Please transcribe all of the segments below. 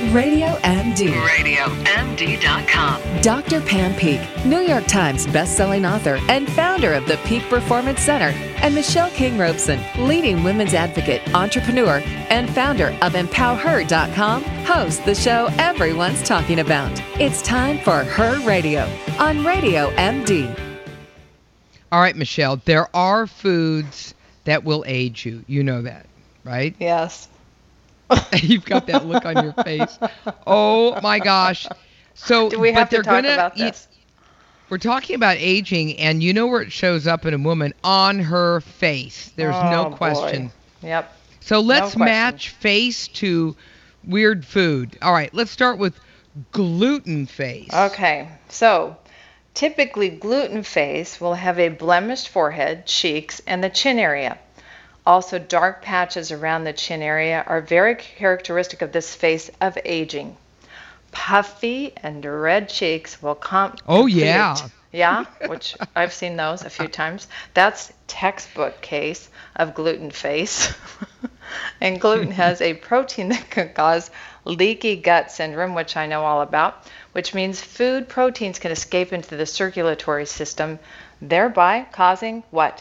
Radio MD. RadioMD.com. Dr. Pam Peak, New York Times bestselling author and founder of the Peak Performance Center, and Michelle King Robeson, leading women's advocate, entrepreneur, and founder of EmpowerHer.com, hosts the show everyone's talking about. It's time for Her Radio on Radio MD. All right, Michelle, there are foods that will age you. You know that, right? Yes. You've got that look on your face. Oh my gosh. So do we have to talk about this? We're talking about aging, and you know where it shows up in a woman? On her face. There's no question. Boy. Yep. So let's match face to weird food. All right, let's start with gluten face. Okay. So typically gluten face will have a blemished forehead, cheeks, and the chin area. Also, dark patches around the chin area are very characteristic of this face of aging. Puffy and red cheeks will complete. Oh, yeah. Yeah, which I've seen those a few times. That's textbook case of gluten face. And gluten has a protein that can cause leaky gut syndrome, which I know all about, which means food proteins can escape into the circulatory system, thereby causing what?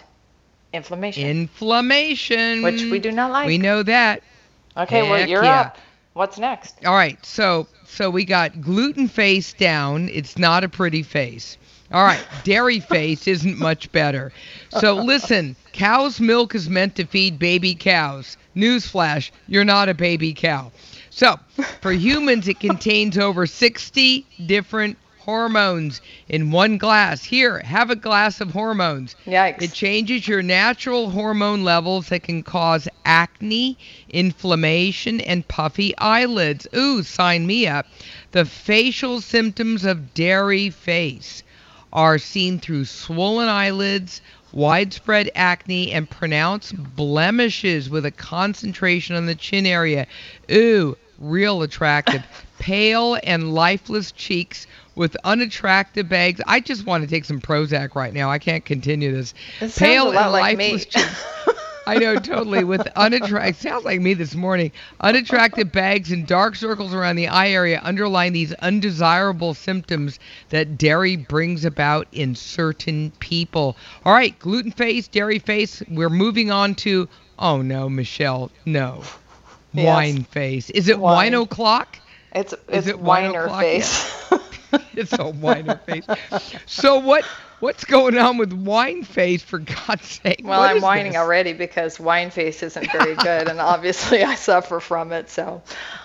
Inflammation. Which we do not like. We know that. Okay, well, you're up. What's next? All right, so we got gluten face down. It's not a pretty face. All right, dairy face isn't much better. So listen, cow's milk is meant to feed baby cows. Newsflash, you're not a baby cow. So for humans, it contains over 60 different hormones in one glass. Here, have a glass of hormones. Yikes. It changes your natural hormone levels that can cause acne, inflammation, and puffy eyelids. Ooh, sign me up. The facial symptoms of dairy face are seen through swollen eyelids, widespread acne, and pronounced blemishes with a concentration on the chin area. Ooh, real attractive. Pale and lifeless cheeks with unattractive bags. I just want to take some Prozac right now. I can't continue this. Pale and lifeless cheeks. I know, totally. With unattractive, sounds like me this morning. Unattractive bags and dark circles around the eye area underline these undesirable symptoms that dairy brings about in certain people. All right, gluten face, dairy face. We're moving on to, oh no, Michelle, no. Yes. Wine face. Is it wine o'clock? It's whiner face. It's a whiner face. So what's going on with wine face, for God's sake? Well, I'm whining already because wine face isn't very good, and obviously I suffer from it. So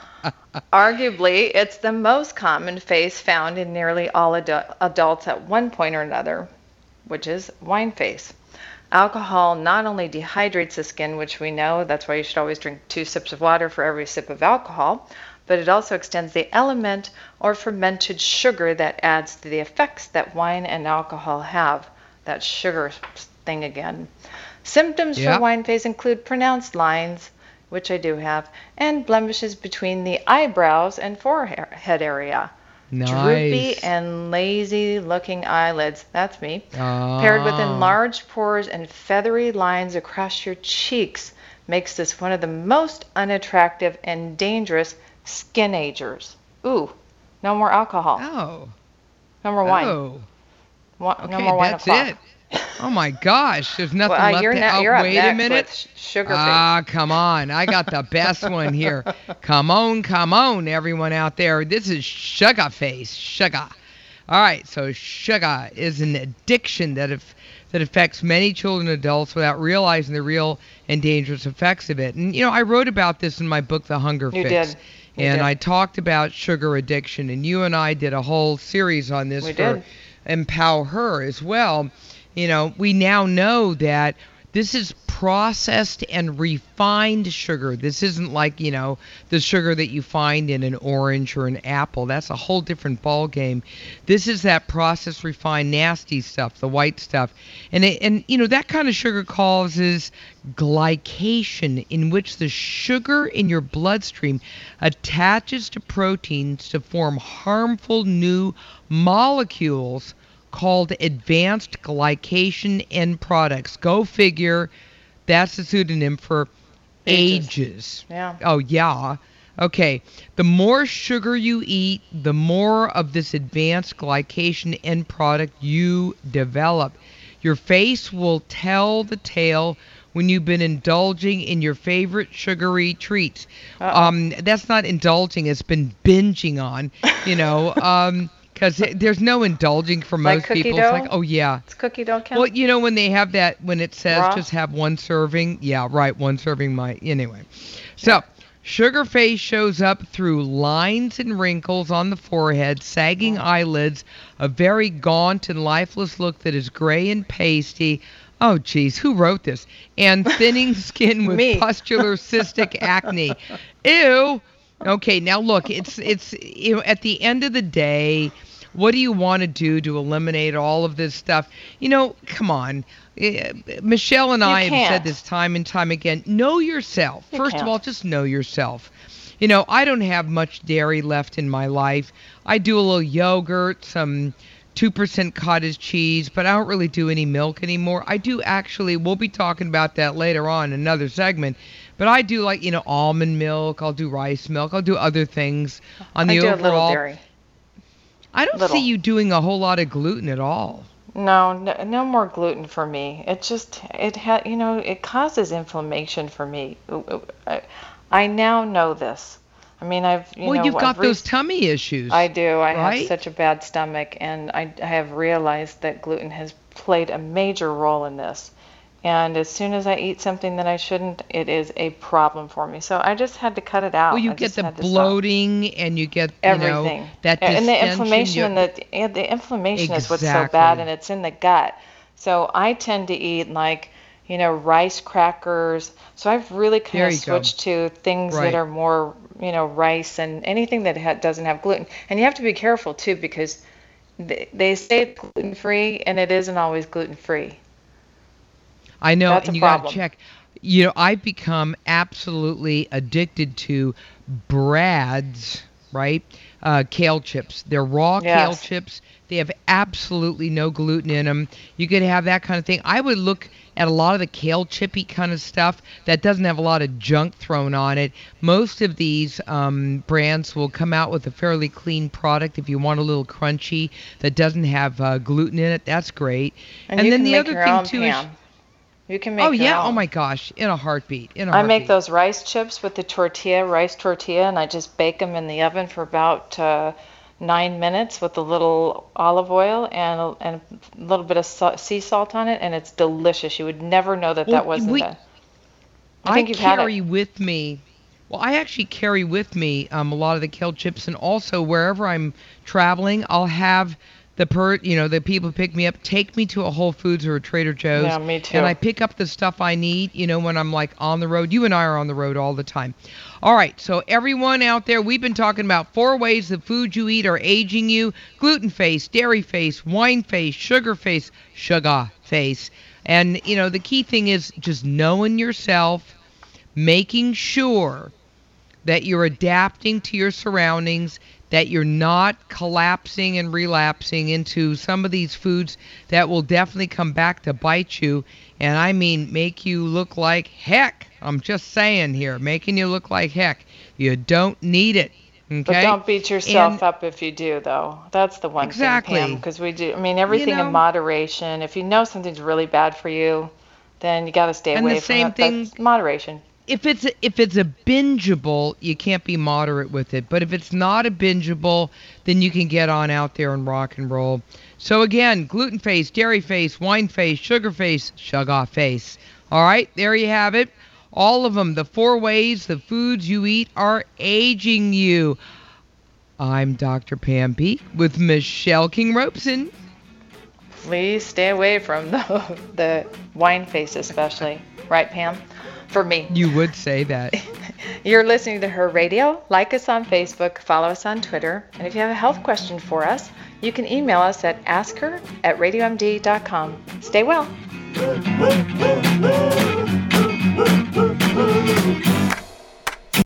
arguably, it's the most common face found in nearly all adults at one point or another, which is wine face. Alcohol not only dehydrates the skin, which we know, that's why you should always drink 2 sips of water for every sip of alcohol, but it also extends the element or fermented sugar that adds to the effects that wine and alcohol have. That sugar thing again. Symptoms for wine face include pronounced lines, which I do have, and blemishes between the eyebrows and forehead area. Nice. Droopy and lazy looking eyelids, that's me, paired with enlarged pores and feathery lines across your cheeks makes this one of the most unattractive and dangerous skin agers. Ooh, no more alcohol. Oh. No more wine. Oh. No more wine that's o'clock. it. Oh my gosh, there's nothing left you're to up wait a next minute. with sugar face. Come on. I got the best one here. Come on, everyone out there. This is sugar face. Sugar. All right, so sugar is an addiction that affects many children and adults without realizing the real and dangerous effects of it. And, I wrote about this in my book, The Hunger You Fix. did. And I talked about sugar addiction, and you and I did a whole series on this for Empower Her as well. We now know that this is processed and refined sugar. This isn't like, the sugar that you find in an orange or an apple. That's a whole different ball game. This is that processed, refined, nasty stuff, the white stuff. And that kind of sugar causes glycation, in which the sugar in your bloodstream attaches to proteins to form harmful new molecules called advanced glycation end products. Go figure. That's the pseudonym for ages. Yeah. Oh, yeah. Okay, the more sugar you eat, the more of this advanced glycation end product you develop. Your face will tell the tale when you've been indulging in your favorite sugary treats. That's not indulging, it's been binging on, because there's no indulging for most people. Dough? It's like, oh yeah. It's cookie dough count? Well, when they have that, when it says Raw? just have one serving. Yeah, right, one serving might. Anyway. So, sugar face shows up through lines and wrinkles on the forehead, sagging eyelids, a very gaunt and lifeless look that is gray and pasty. Oh, geez, who wrote this? And thinning skin with pustular cystic acne. Ew. Okay, now look, it's at the end of the day, what do you want to do to eliminate all of this stuff? Come on. Michelle and I have said this time and time again. Know yourself. First of all, just know yourself. I don't have much dairy left in my life. I do a little yogurt, some 2% cottage cheese, but I don't really do any milk anymore. I do actually, we'll be talking about that later on in another segment, but I do like, almond milk, I'll do rice milk, I'll do other things on the overall. I do a little dairy. I don't see you doing a whole lot of gluten at all. No more gluten for me. It causes inflammation for me. I now know this. I mean, you've got those tummy issues. I do. I right? have such a bad stomach, and I have realized that gluten has played a major role in this. And as soon as I eat something that I shouldn't, it is a problem for me. So I just had to cut it out. Well, you get the bloating, and you get everything. That and the inflammation, the inflammation is what's so bad, and it's in the gut. So I tend to eat rice crackers. So I've really kind of switched to things that are more, rice and anything that doesn't have gluten. And you have to be careful too, because they say it's gluten free, and it isn't always gluten free. I know, and you got to check. I've become absolutely addicted to Brad's, right? Kale chips. They're raw kale chips. They have absolutely no gluten in them. You could have that kind of thing. I would look at a lot of the kale chippy kind of stuff that doesn't have a lot of junk thrown on it. Most of these brands will come out with a fairly clean product. If you want a little crunchy that doesn't have gluten in it, that's great. And then the other thing too is you can make your own. Oh my gosh, in a heartbeat. I make those rice chips with the rice tortilla, and I just bake them in the oven for about 9 minutes with a little olive oil and a little bit of sea salt on it, and it's delicious. You would never know that wasn't there. I think you've had it. I actually carry with me a lot of the kale chips, and also wherever I'm traveling, I'll have the people pick me up, take me to a Whole Foods or a Trader Joe's. Yeah, me too. And I pick up the stuff I need, when I'm on the road. You and I are on the road all the time. All right, so everyone out there, we've been talking about 4 ways the food you eat are aging you: gluten face, dairy face, wine face, sugar face. And, the key thing is just knowing yourself, making sure that you're adapting to your surroundings, that you're not collapsing and relapsing into some of these foods that will definitely come back to bite you. And I mean, make you look like heck. I'm just saying here, making you look like heck. You don't need it. Okay? But don't beat yourself up if you do, though. That's the one thing, Pam, because we do. I mean, everything in moderation. If you know something's really bad for you, then you got to stay away from it. That's moderation. If it's a bingeable, you can't be moderate with it. But if it's not a bingeable, then you can get on out there and rock and roll. So again, gluten face, dairy face, wine face, sugar face. All right, there you have it. All of them, the 4 ways the foods you eat are aging you. I'm Dr. Pam Peeke with Michelle King-Robeson. Please stay away from the wine face especially. Right, Pam? For me. You would say that. You're listening to Her Radio. Like us on Facebook, follow us on Twitter, and if you have a health question for us, you can email us at askher@radiomd.com. Stay well.